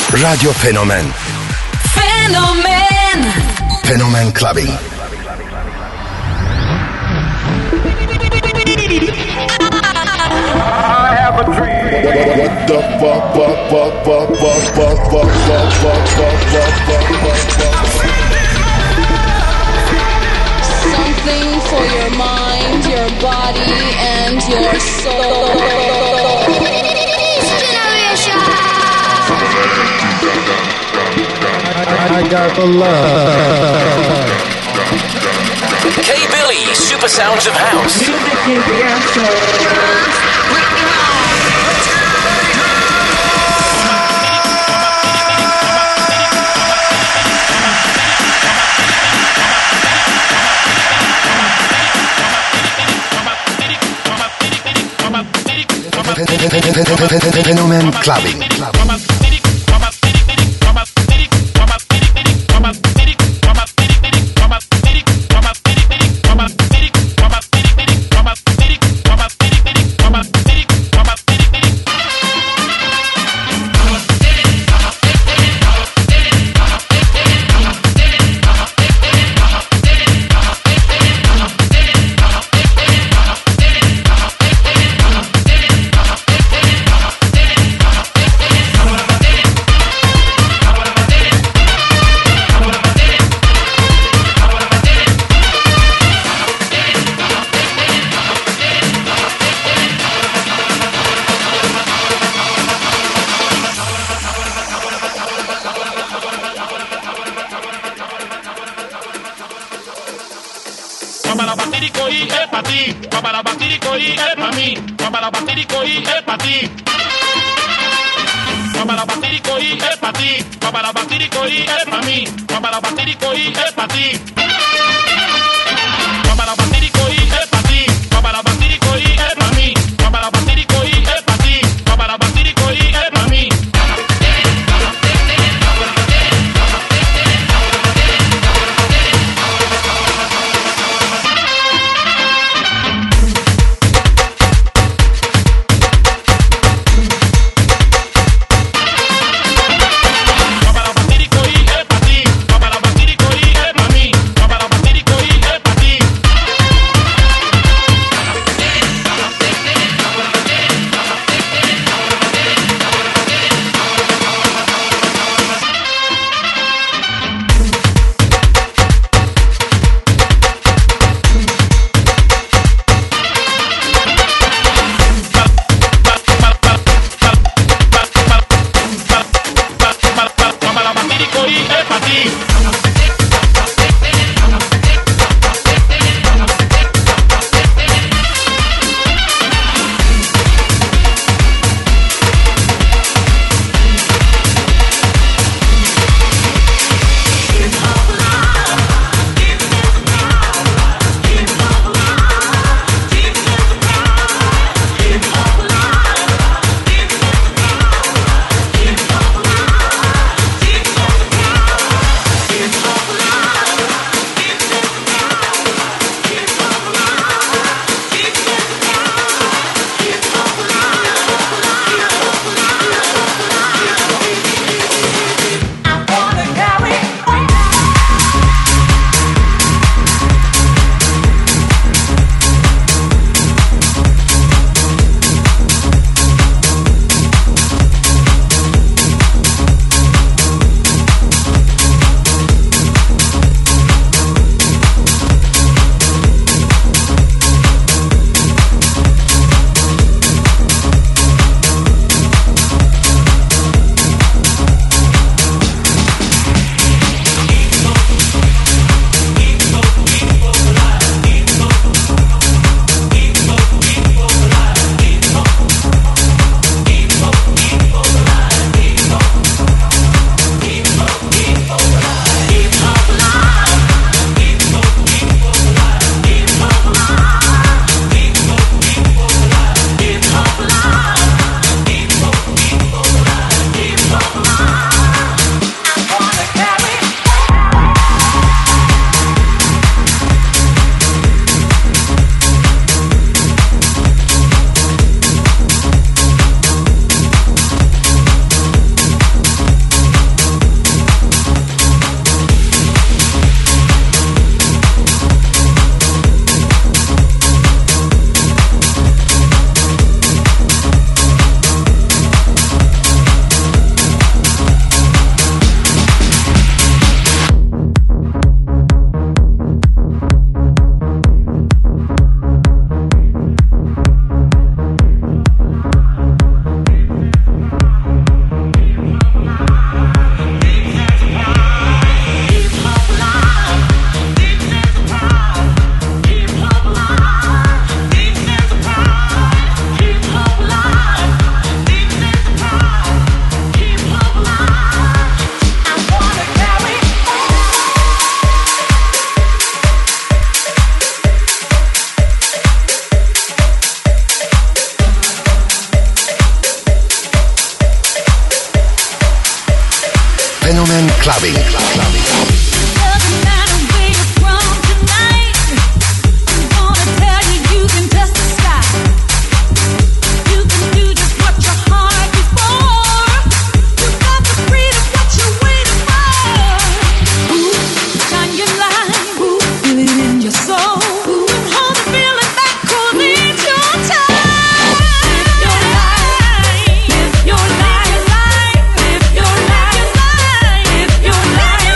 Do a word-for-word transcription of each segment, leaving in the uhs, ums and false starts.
Radio Fenomen. Fenomen. Fenomen Clubbing. I have a dream. What the fuck, fuck, fuck, fuck, fuck, fuck, fuck, fuck, fuck, fuck, fuck, fuck, fuck. Something for your mind, your body, and your soul. I got the love. K-Billy, Super Sounds of House. Music is the answer. Fenomen Clubbing. Para Fenomen Clubbing. Doesn't matter where you're from tonight. I'm gonna tell you, you can touch the sky. You can do just what your heart beats for. You got the freedom, what you're waiting for. Ooh, shine your light, ooh, feel it in your soul. Ooh, hold the feeling back, 'cause it's your time. Live your life, live your life, live your life, live your life.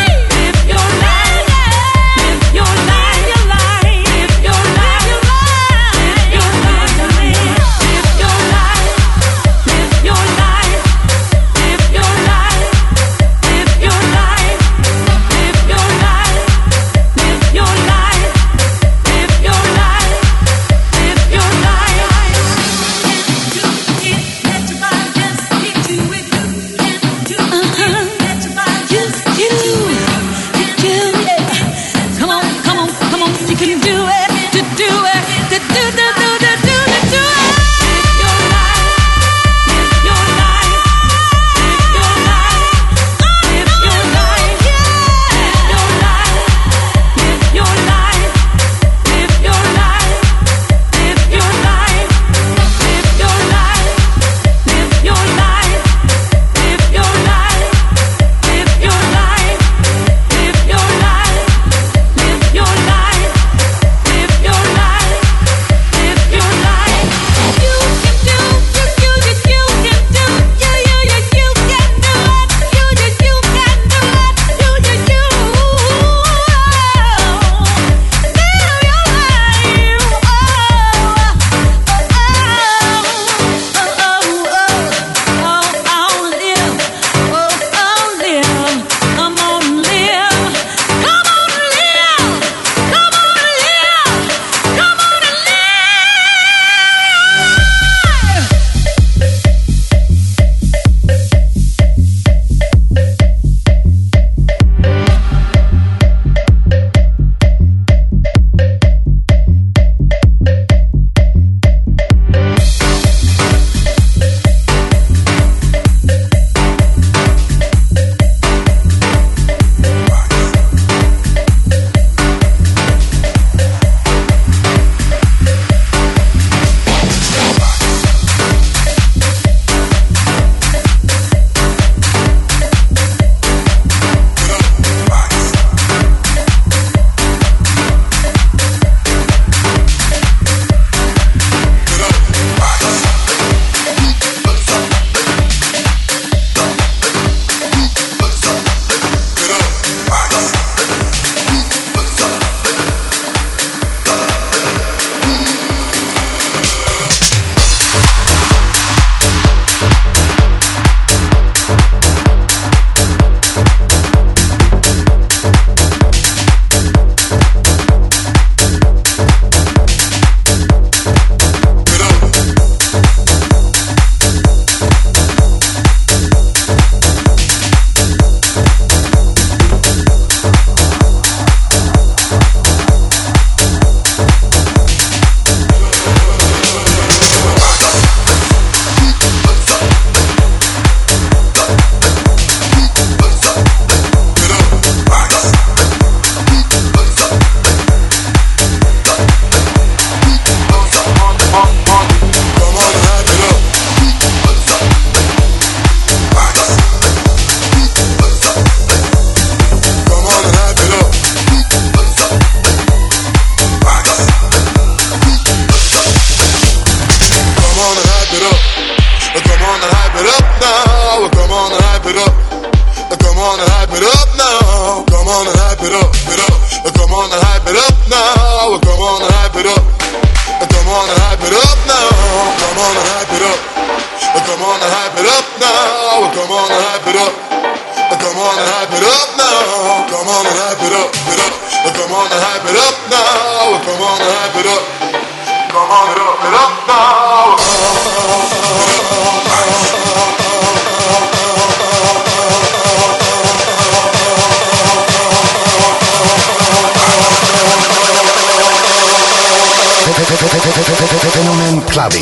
Fenomen Clubbing.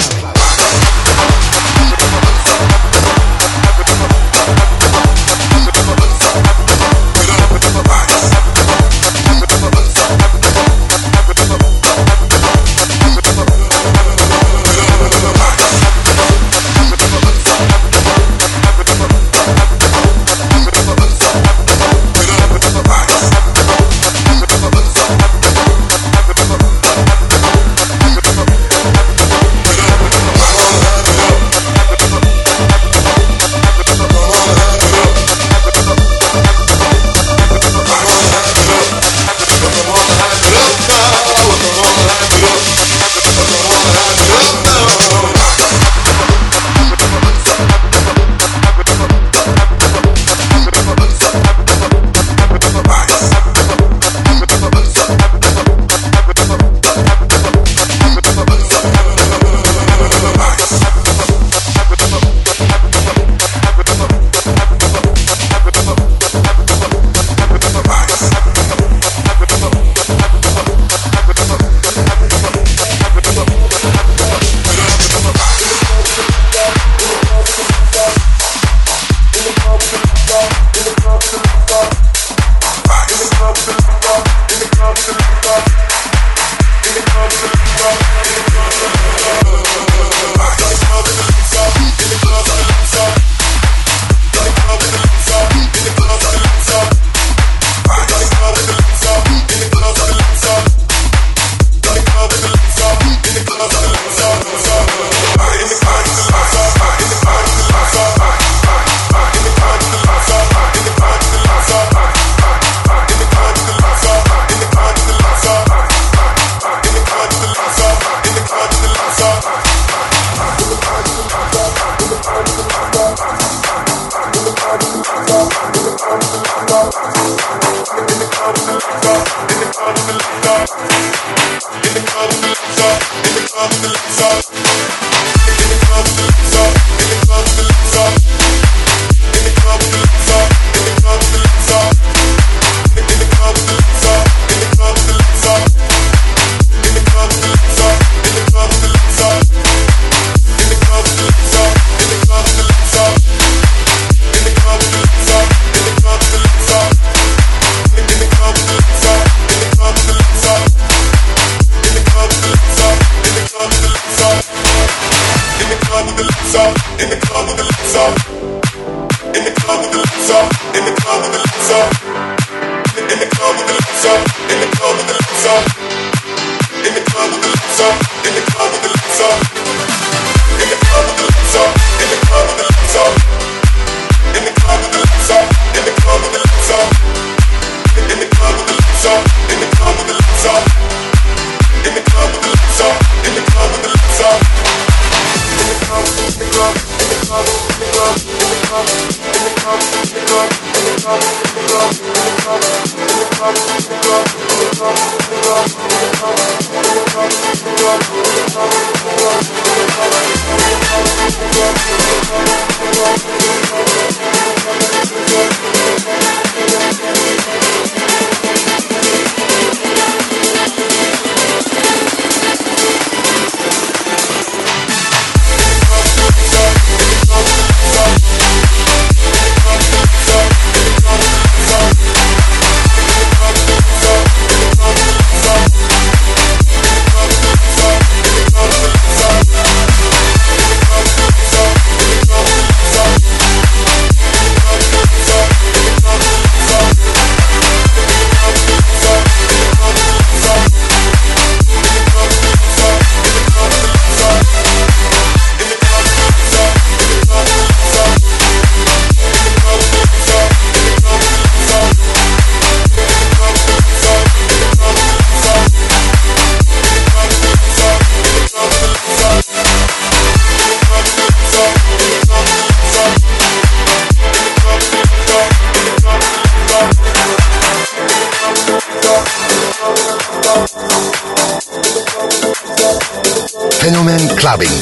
Fenomen Clubbing.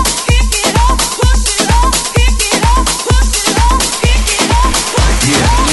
Yeah.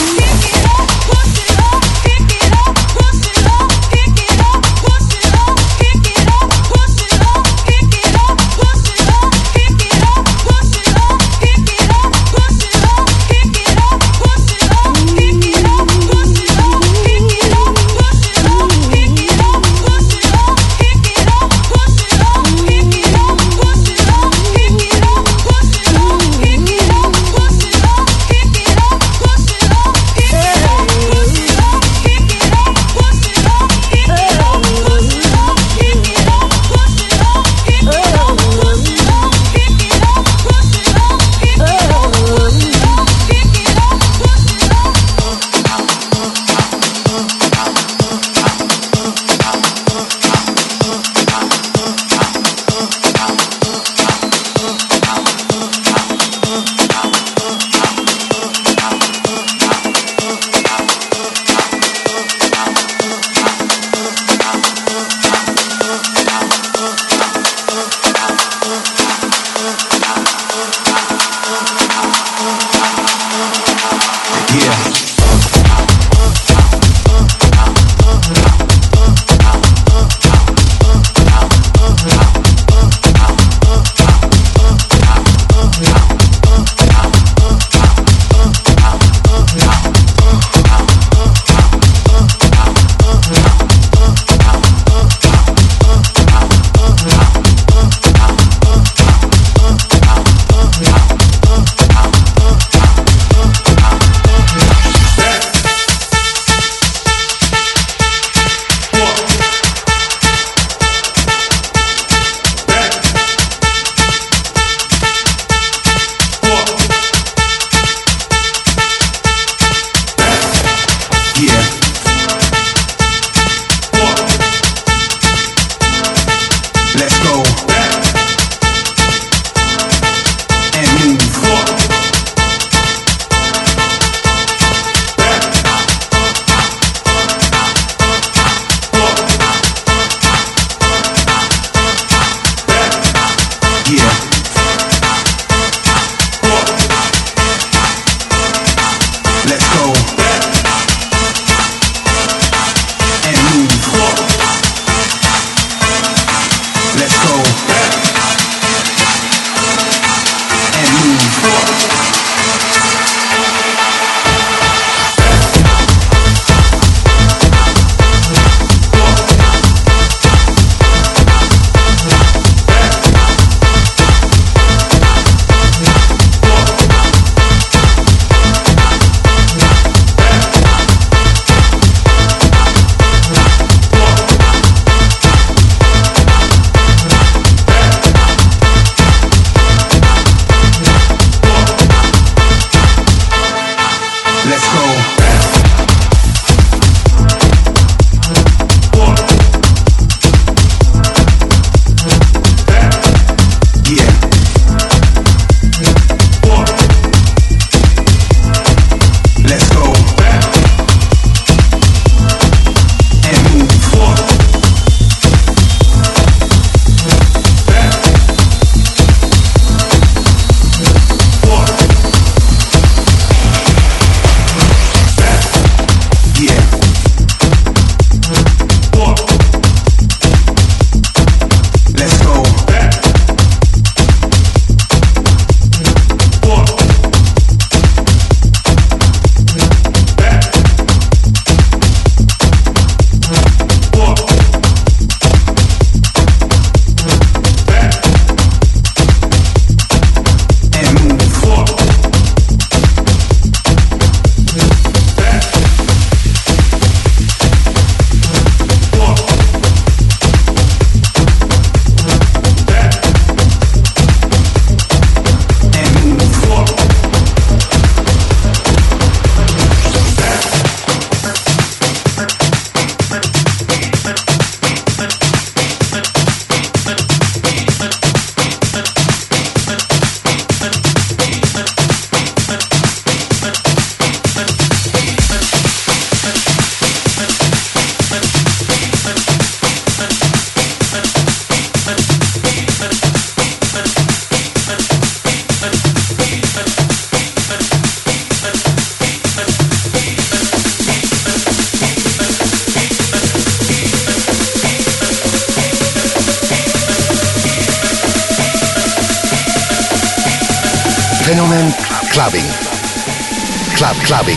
Fenomen Clubbing. Club Clubbing.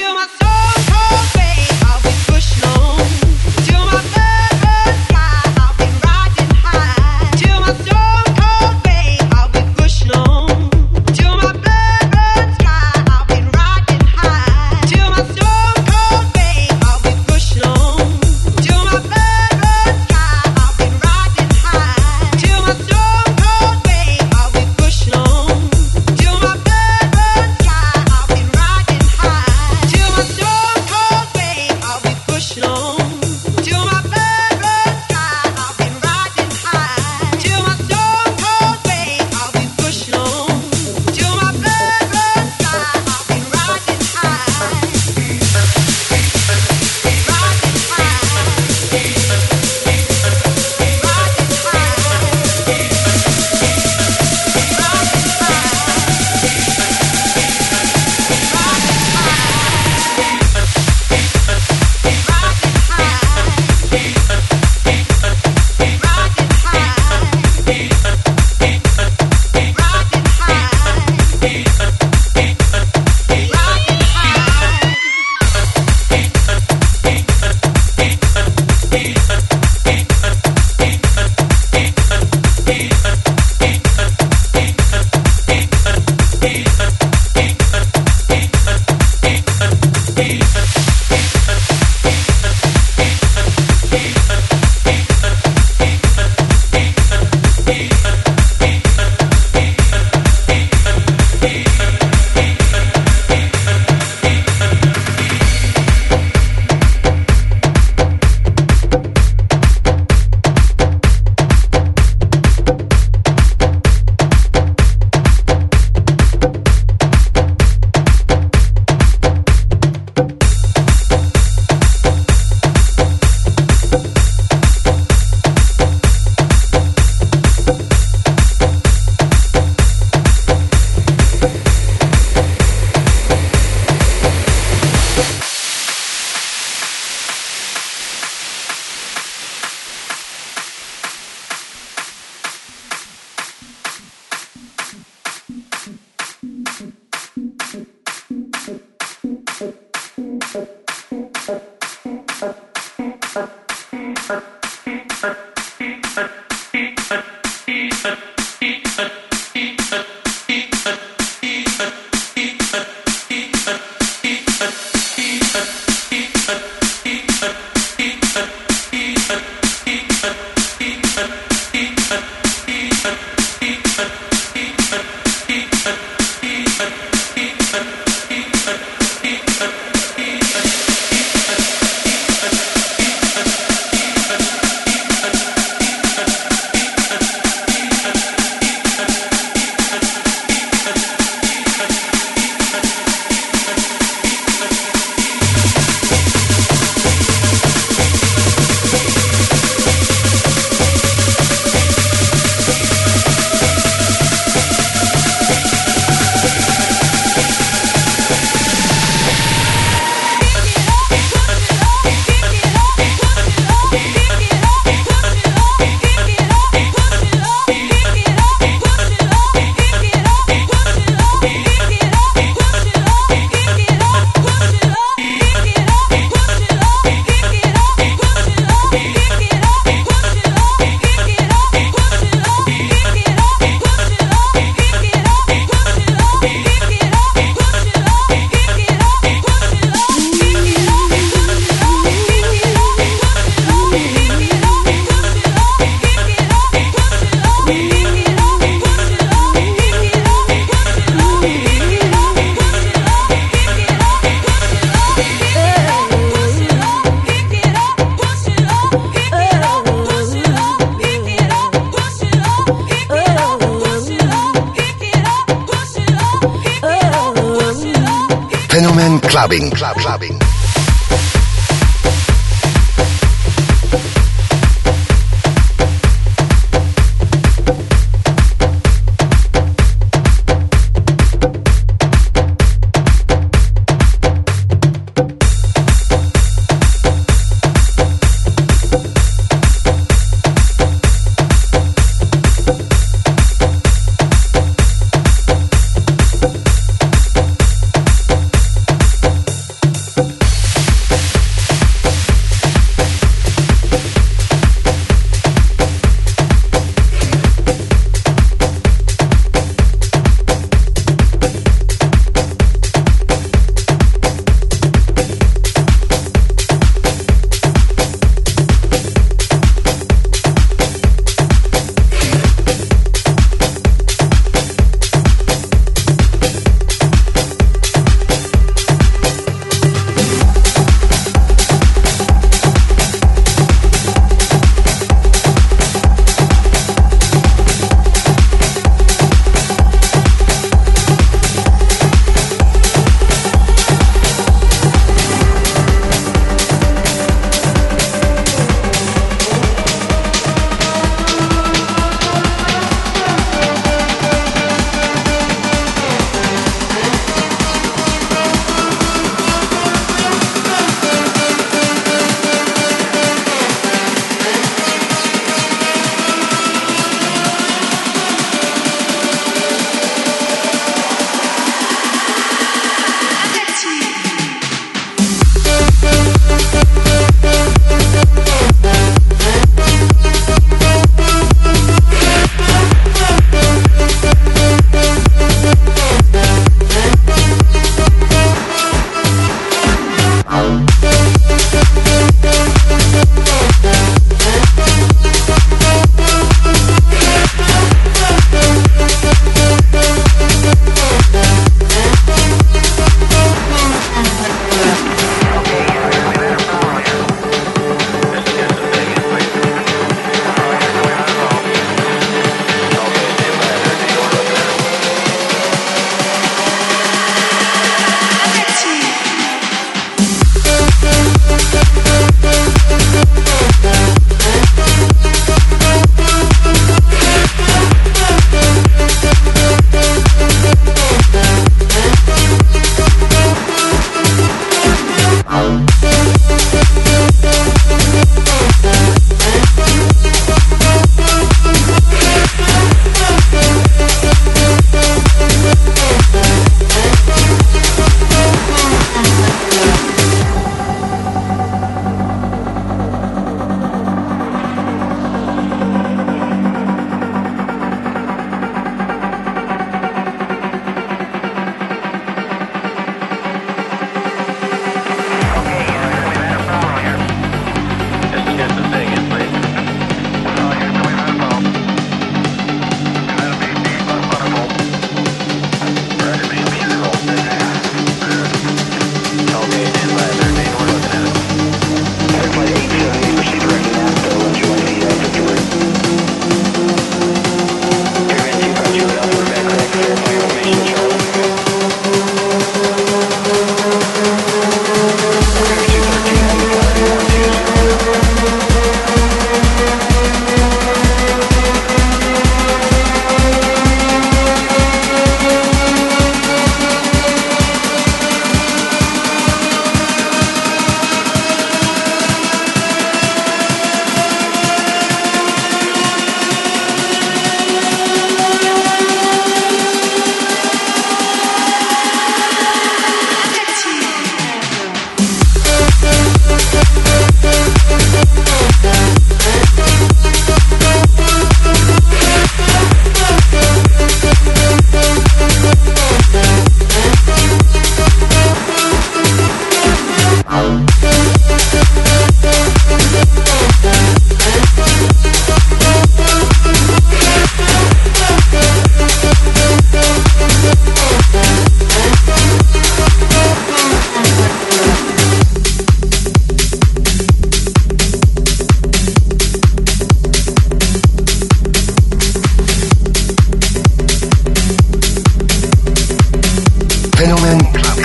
Fenomen Clubbing. Club Clubbing.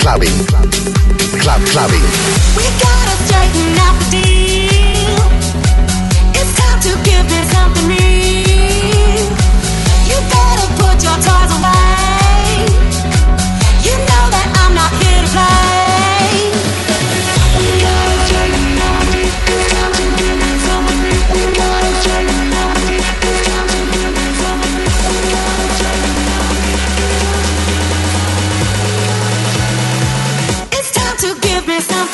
clubbing, club clubbing. We gotta straighten out the deal. It's time to give me something real. You better put your toys away. You know that I'm not here to play. We gotta straighten out the deal. It's time to give me something real. We gotta straighten out the deal. It's time to give me something real. We gotta straighten out the deal. It's time to give me something.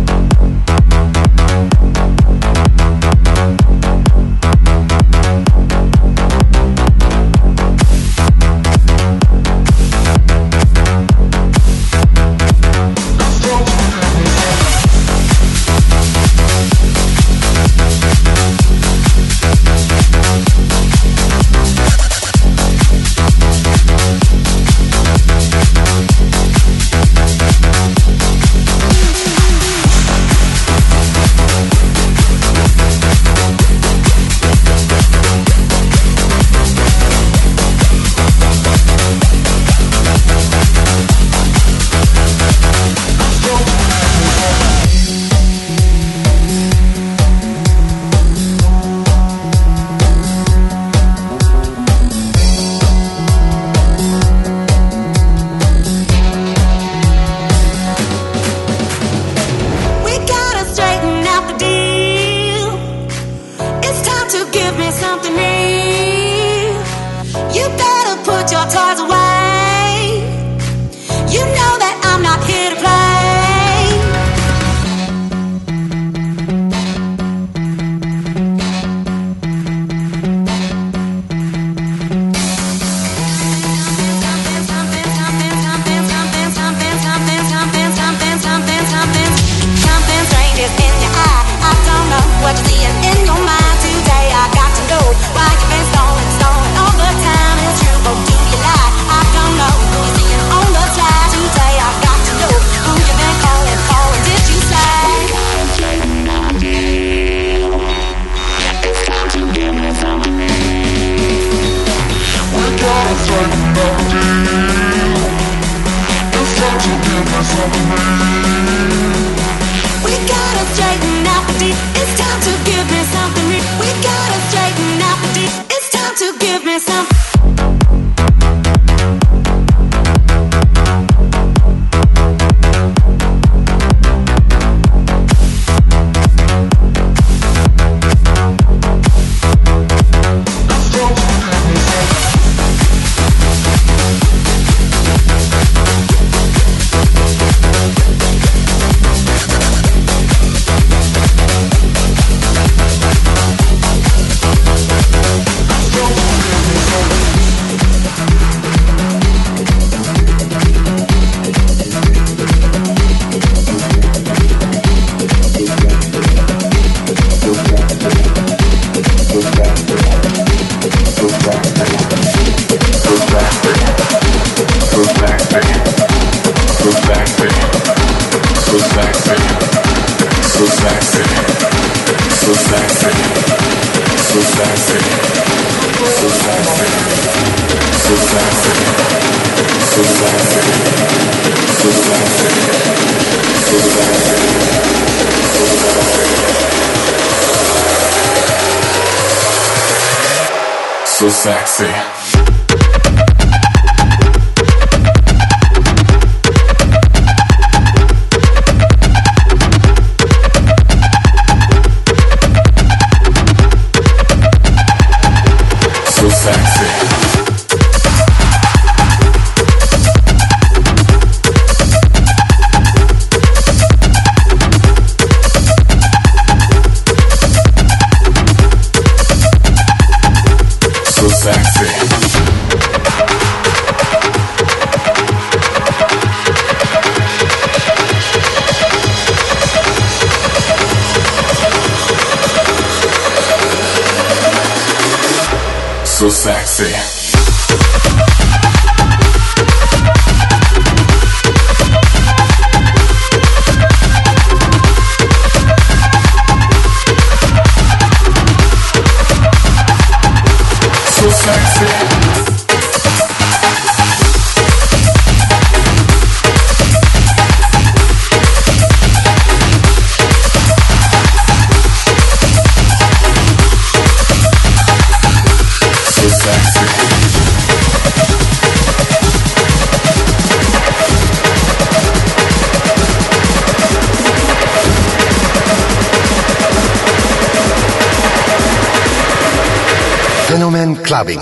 So sexy. So sexy. So sexy. Fenomen Clubbing.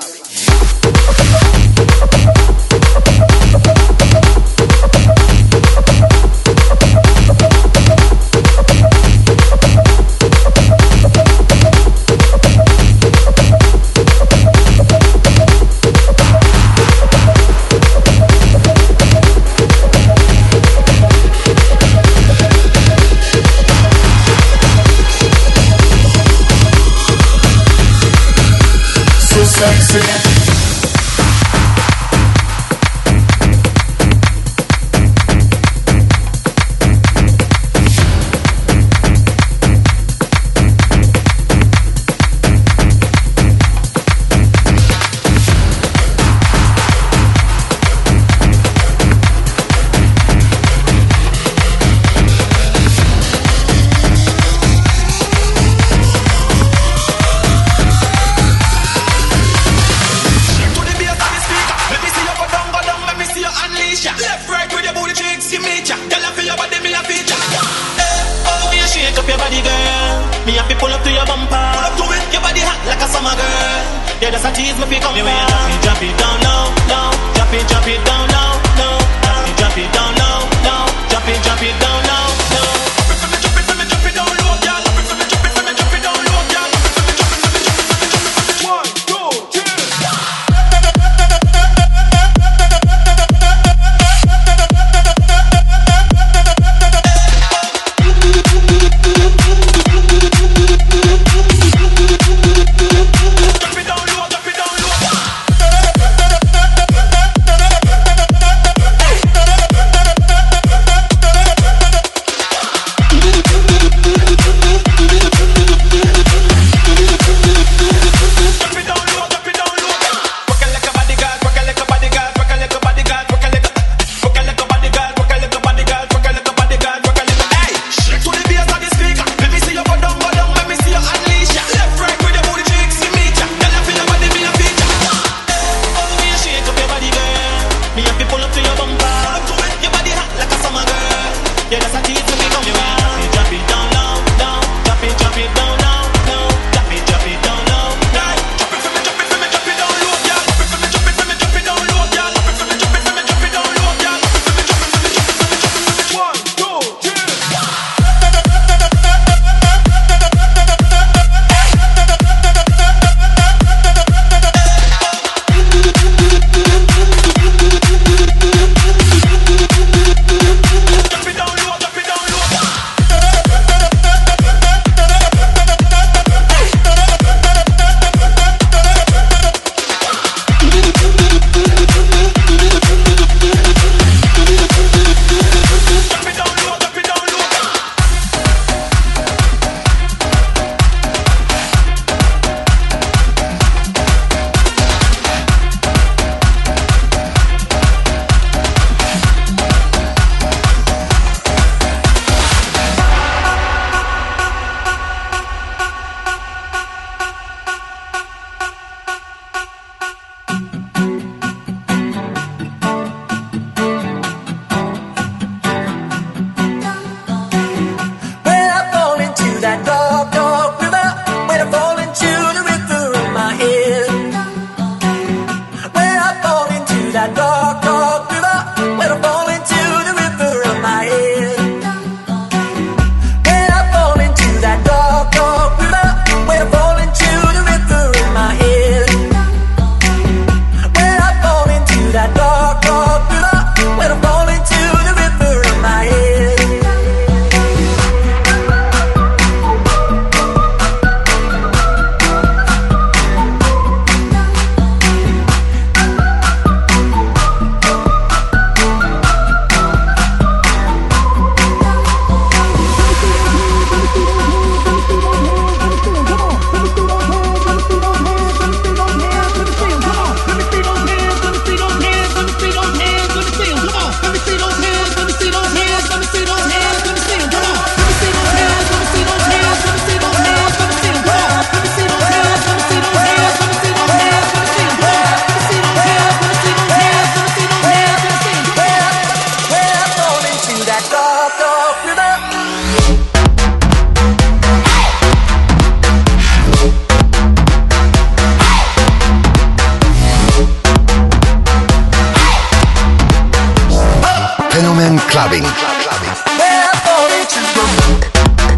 Sexy. clubbing. We're falling to the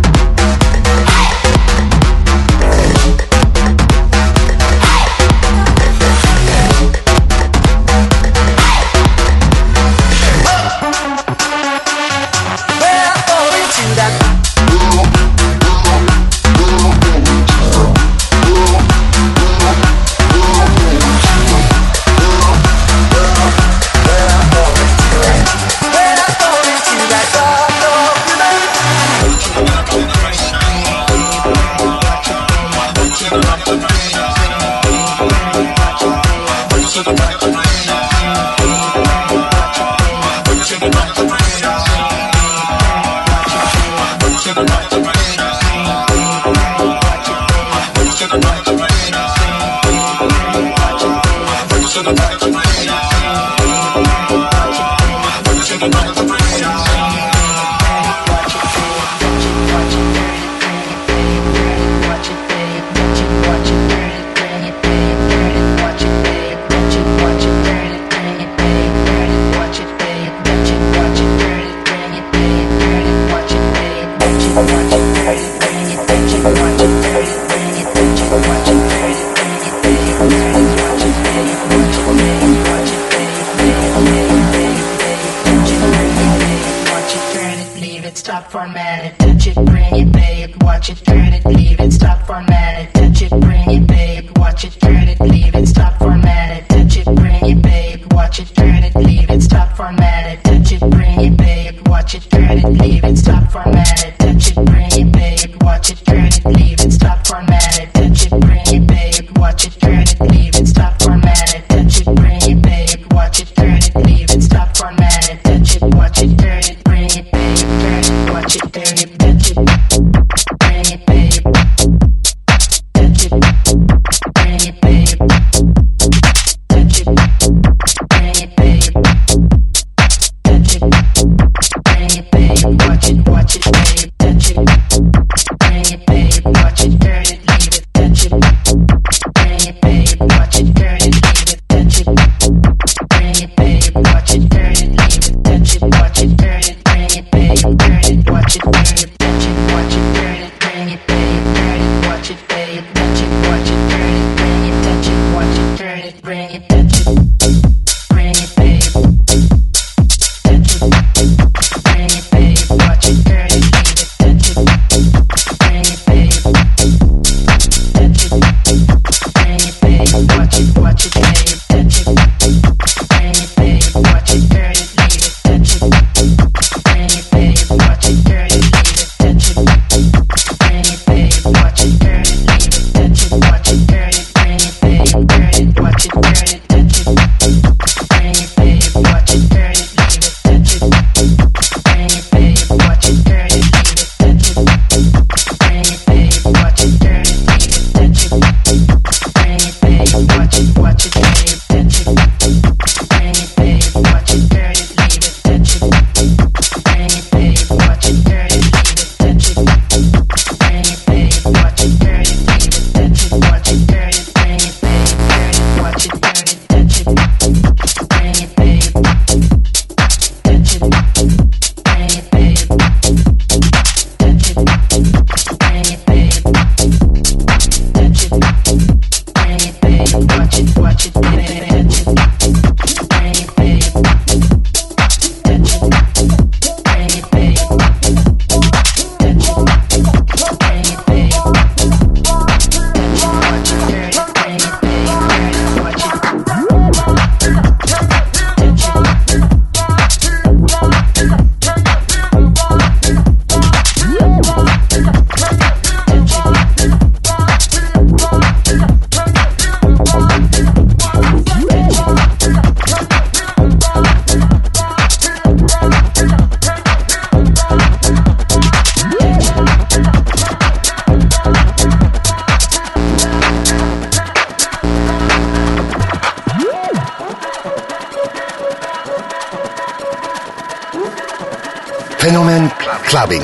Fenomen Clubbing.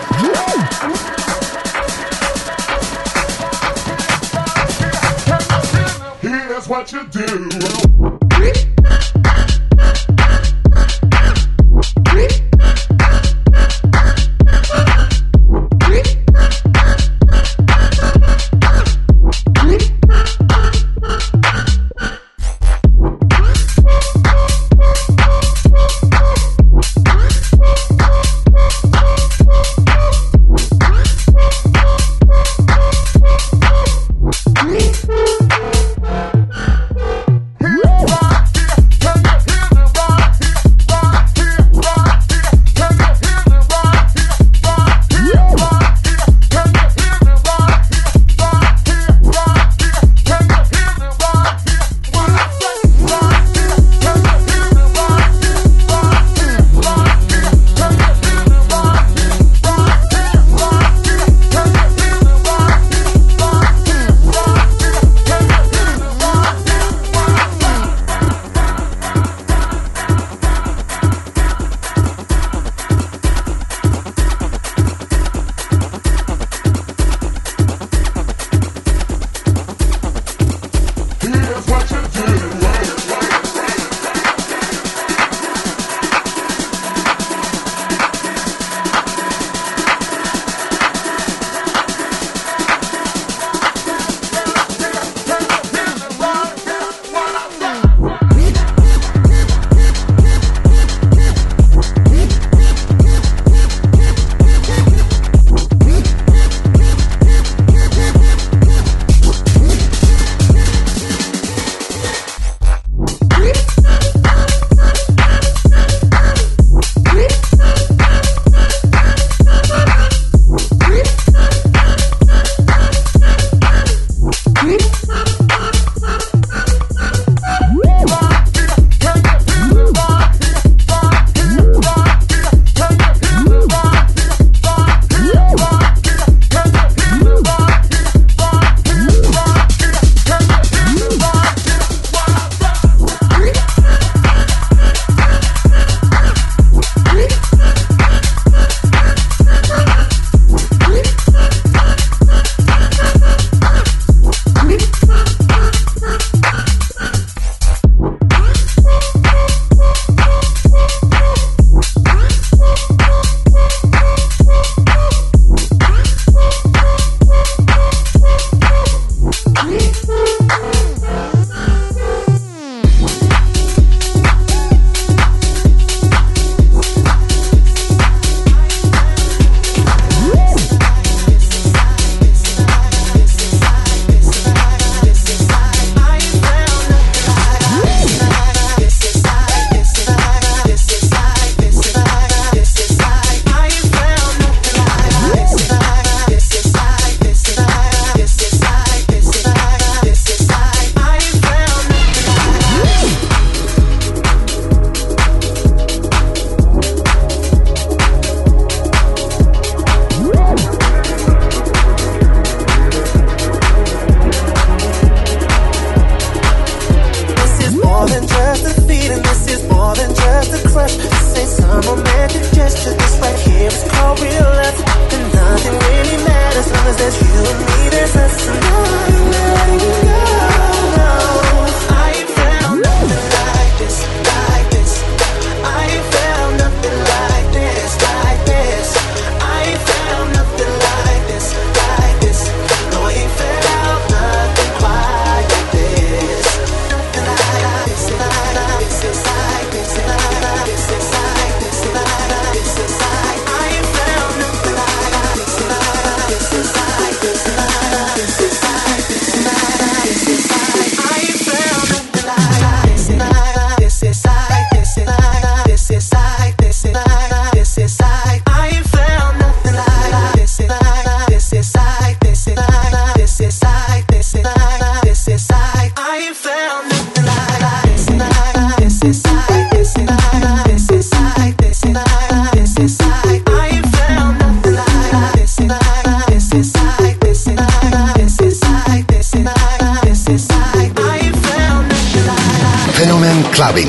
Here's what you do. Clubbing.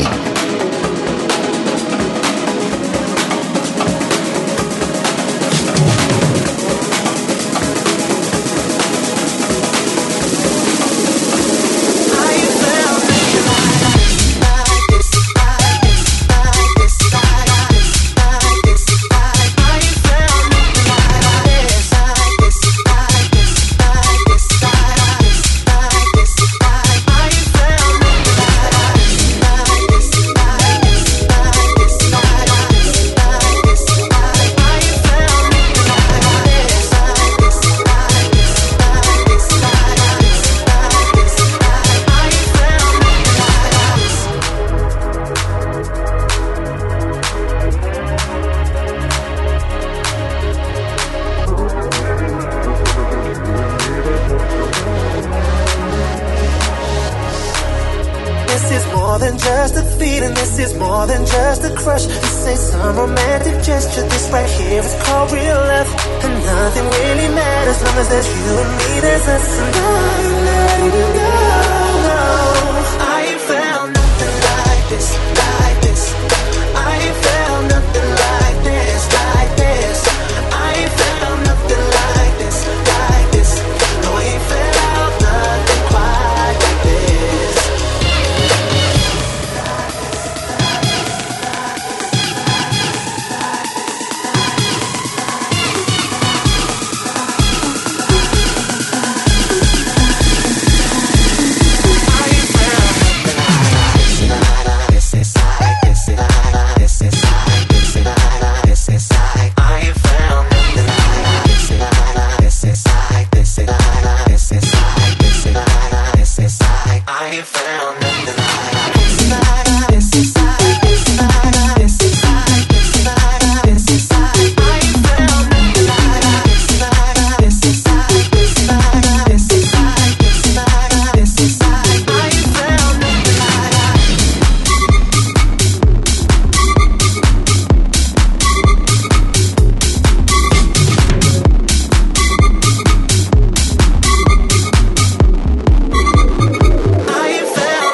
I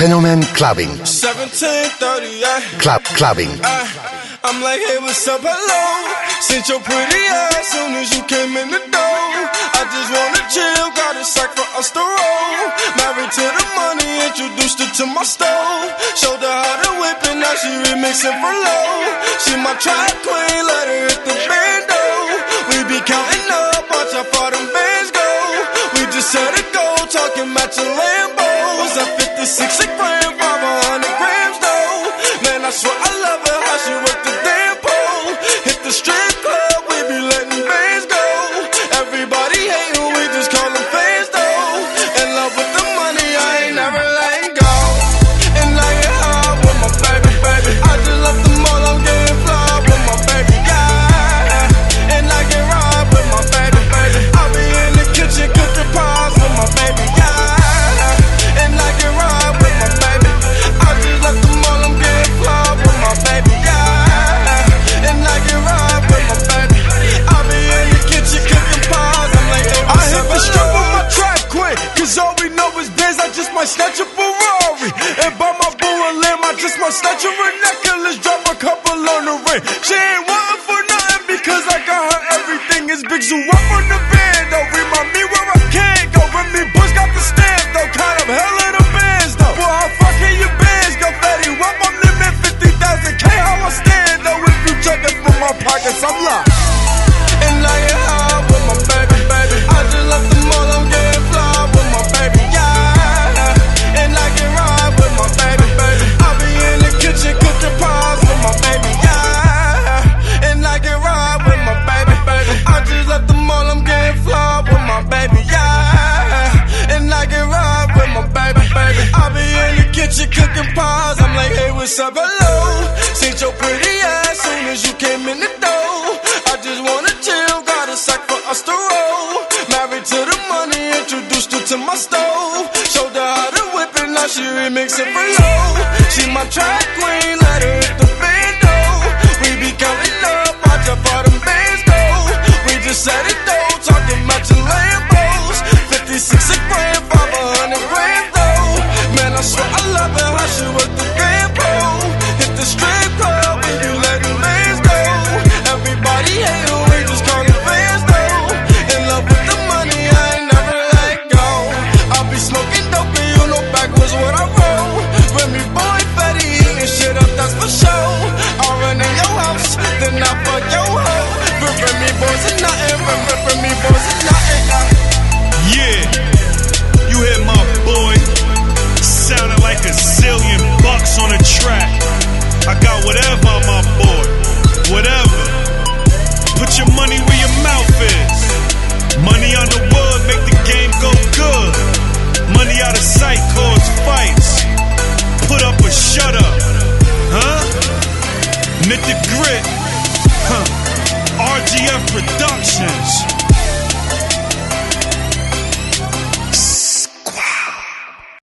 Fenomen Clubbing. seventeen thirty-eight. Club Clubbing. I, I'm like, hey, what's up, hello? Since your pretty ass soon as you came in the door. I just wanna chill, got a sack for us to roll. Married to the money, introduced her to my stove. Showed her how to whip and now she remixing for low. She my track queen, let her hit the bando. We be counting up, watch how far them bands go. We just set a goal, talking matching Lambos. At fifty-six a gram, five hundred grams though. Man, I swear I love her, how she work the damn pole. Hit the strip club, we be letting bands go. Everybody hating, we just call them fans though. In love with the money, I ain't never letting go. And I get high with my baby, baby. I just left the mall, I'm getting fly with my baby, yeah. And I get ride with my baby, baby. I be in the kitchen cooking pies with my baby, yeah. And I get ride with my baby. I just left the mall, I'm getting fly with my baby, yeah. And I get ride with my baby. I be in the kitchen cooking pies. I'm like, hey, I hit the strip with my track queen, cause all we know is biz. I just might snatch a Ferrari and buy my boo a limb. I just might snatch her a necklace, drop a couple on the ring. She ain't wantin' for nothing because I got her everything. Is Big Zoo up on the band though. Remind me where I can't go. When me Bush got the stamp though. Kind of hell of the bands though. Boy, how fucking your bands go fatty? Up on limit fifty thousand K. How I stand though. If you check it from my pockets, I'm locked. And I get high with my baby, baby. I just left the mall, I'm getting fly with my baby, yeah. And I get ride with my baby, baby. I be in the kitchen cooking pies with my baby, yeah. And I get ride with my baby, baby. I just left the mall, I'm getting fly with my baby, yeah. And I get ride with my baby, baby. I be in the kitchen cooking pies. I'm like, hey, what's up, hello? Seen your pretty ass soon as you came in the door. I just wanna chill, got a sack for us to roll. Married to the money, introduced her to my stove. Showed her how to whip it, now she remixing for low. She my track queen,